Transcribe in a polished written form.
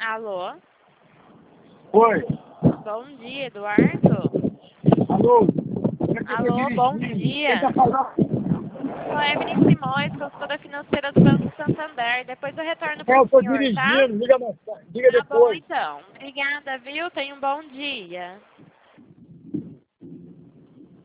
Alô? Oi. Bom dia, Eduardo. Alô. Alô, bom dia. Tenta falar. Sou Evelyn Simões, consultora financeira do Banco Santander. Depois eu retorno para Eu o estou senhor, tá? dirigindo. Diga Tá bom, depois. então. Obrigada, viu? Tenha um bom dia.